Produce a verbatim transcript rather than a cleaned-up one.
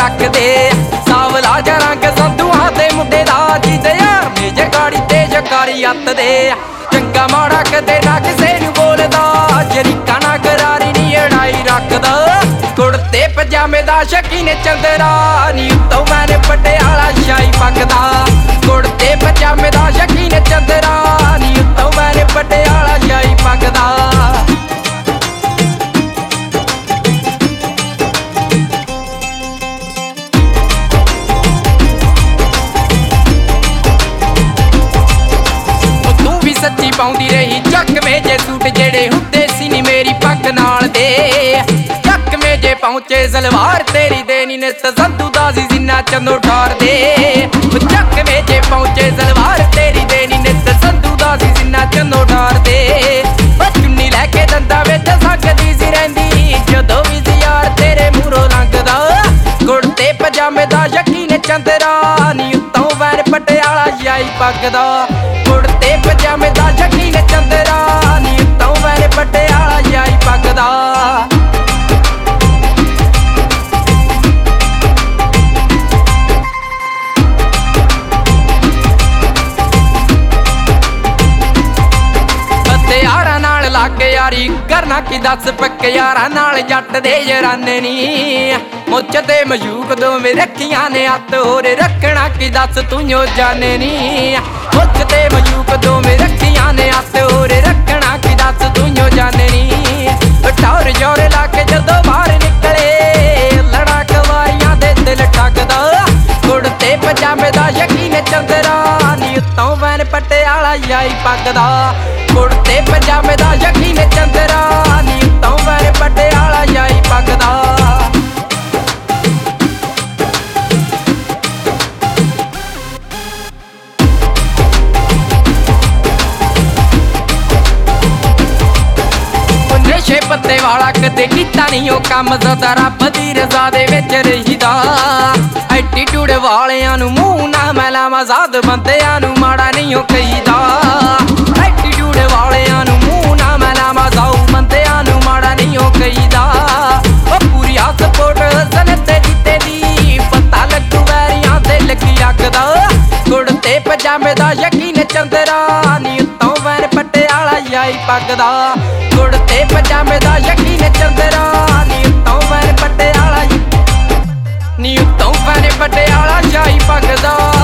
ਰੱਖਦੇ। ਸਾਵਲਾ ਜਾ ਰੰਗ ਸੰਧੂਆਂ ਦੇ ਮੁੰਡੇ ਦਾ ਜੀਦੇ ਯਾਰ ਨੇ ਜਗਾੜੀ ਤੇ ਜਕਾਰੀ ਅੱਤ ਦੇ। ਚੰਗਾ ਮਾੜਾ ਕਦੇ ਨਾ ਕਿਸੇ ਨੂੰ ਬੋਲਦਾ, ਸ਼ਰੀਕਾਂ ਨਾ ਕਰਾਰੀ ਨੀ ਅੜਾਈ ਰੱਖਦਾ। ਕੁੜਤੇ ਪਜਾਮੇ ਦਾ ਸ਼ਕੀਨ ਚੰਦਰਾ ਨੀ ਉੱਤੋਂ ਮੈਨੇ ਪਟਿਆਲਾ ਸ਼ਾਹੀ ਪੱਕਦਾ। ਕੁੜਤੇ ਪਜਾਮੇ ਦਾ ਸ਼ਕੀਨ ਚੰਦਰਾ ਨੀ ਉੱਤੋਂ ਮੈਨੇ ਪਟਿਆਲਾ ਸ਼ਾਹੀ ਪੱਕਦਾ। ਸੱਚੀ ਪਾਉਂਦੀ ਰਹੀ ਚੱਕਵੇਂ ਜੇ ਸੂਟ ਜਿਹੜੇ ਹੁੰਦੇ ਸੀ ਨੀ ਮੇਰੀ ਪੱਗ ਨਾਲ ਦੇ। ਚੱਕਵੇਂ ਜੇ ਪਹੁੰਚੇ ਸਲਵਾਰ ਤੇਰੀ ਦੇ ਨੀ ਨਿੱਤ ਸੰਧੂ ਦਾ ਸੀ ਜਿੰਨਾ ਚੰਦੋ ਠਾਰ ਦੇ। ਚੱਕਵੇਂ ਜੇ ਪਹੁੰਚੇ ਸਲਵਾਰ ਤੇਰੀ ਦੇ ਨੀ ਨਿੱਤ ਸੰਧੂ ਦਾ ਸੀ ਜਿੰਨਾ ਚੰਦੋ ਠਾਰ ਦੇ। ਚੁੰਨੀ ਲੈ ਕੇ ਦੰਦਾਂ ਵਿੱਚ ਸੰਗਦੀ ਸੀ ਰਹਿੰਦੀ ਜਦੋਂ ਵੀ ਸੀ ਯਾਰ ਤੇਰੇ ਮੂਹਰੋਂ ਲੰਘਦਾ। ਕੁੜਤੇ ਪਜਾਮੇ ਦਾ ਸ਼ਕੀਨ ਚੰਦਰਾ ਨੀ ਉੱਤੋਂ ਵੈਨ ਪਟਿਆਲਾ ਸ਼ਾਹੀ ਪੱਗ ਦਾ। ਕੁੜਤੇ ਪਜਾਮੇ ਦਾ ਸ਼ਕੀਨ ਚੰਦਰਾ ਨੀ ਉੱਤੋਂ ਵੈਨ ਪਟਿਆਲਾ ਸ਼ਾਹੀ ਪੱਗ ਦਾ। ਯਾਰਾਂ ਨਾਲ ਲੱਗ ਯਾਰੀ ਕਰਨਾ ਕੀ ਦੱਸ, ਪੱਕੇ ਯਾਰਾਂ ਨਾਲ ਜੱਟ ਦੇ ਯਾਰਾਨੇ ਨੀ। ਮੁੱਛ ਤੇ ਮਜੂਕ ਦੋਵੇਂ ਰੱਖੀਆਂ ਨੇ ਹੱਥ, ਹੋਰ ਰੱਖਣਾ ਕੀ ਦੱਸ ਤੂੰ ਜੋ ਜਾਣੇ ਨੀ। ਮੁੱਛ ਤੇ ਮਜੂਕ ਦੋਵੇਂ ਰੱਖੀਆਂ ਨੇ ਹੱਥ, ਹੋਰ ਰੱਖਣਾ ਕੀ ਦੱਸ ਤੂੰ ਜੋ ਜਾਣੇ ਨੀ। ਟੌਰ ਜੋਰ ਲਾ ਕੇ ਜਦੋਂ ਬਾਹਰ ਨਿਕਲੇ ਲੜਾ ਕਵਾਰੀਆਂ ਦੇ ਦਿਲ ਠੱਗਦਾ। ਕੁੜਤੇ ਪਜਾਮੇ ਦਾ ਸ਼ਕੀਨ ਚੰਦਰਾ ਨੀ ਉੱਤੋਂ ਵੈਨ ਪਟਿਆਲਾ ਸ਼ਾਹੀ ਪੱਗ ਦਾ। ਕੁੜਤੇ ਪਜਾਮੇ ਦਾ ਸ਼ਕੀਨ ਚੰਦਰਾ ਨੀ ਉੱਤੋਂ ਵੈਨ ਪਟਿਆਲਾ ਸ਼ਾਹੀ ਪੱਗ ਦਾ। ਨਸ਼ੇ ਪੱਤੇ ਵਾਲਾ ਕਦੇ ਕੀਤਾ ਨਹੀਂ ਉਹ ਕੰਮ, ਸਦਾ ਰੱਬ ਦੀ ਰਜ਼ਾ ਦੇ ਵਿੱਚ ਰਹੀਦਾ। ਐਟੀਟਿਊਡ ਵਾਲਿਆਂ ਨੂੰ ਮੂੰਹ ਨਾ ਮੈਂ ਲਾਵਾਂ, ਸਾਧ ਬੰਦਿਆਂ ਨੂੰ ਮਾੜਾ ਨਹੀਂ ਉਹ ਕਹੀਦਾ। ਐਟੀਟਿਊਡ ਵਾਲਿਆਂ ਨੂੰ ਮੂੰਹ ਨਾ ਮੈਂ ਲਾਵਾਂ, ਸਾਊ ਬੰਦਿਆਂ ਨੂੰ ਮਾੜਾ ਨਹੀਂ ਉਹ ਕਹੀਦਾ। ਉਹ ਪੂਰੀ ਹੱਥ ਸਪੋਰਟ ਹਸਨ ਤੇ ਜਿੱਤੇ ਦੀ, ਪਤਾ ਲੱਗੂ ਵੈਰੀਆਂ ਤੇ ਲੱਗੀ ਅੱਗ ਦਾ। ਕੁੜਤੇ ਪਜਾਮੇ ਦਾ ਸ਼ਕੀਨ ਚੰਦਰਾ ਨੀ ਉੱਤੋਂ ਵੈਨ ਪਟਿਆਲਾ ਸ਼ਾਹੀ ਪੱਗ ਦਾ। ਕੁੜਤੇ ਪਜਾਮੇ ਦਾ ਸ਼ਕੀਨ ਚੰਦਰਾ ਨੀ ਉੱਤੋਂ ਵੈਨ ਪਟਿਆਲਾ ਨੀ ਉੱਤੋਂ ਵੈਨ ਪਟਿਆਲਾ ਸ਼ਾਹੀ ਪੱਗ ਦਾ।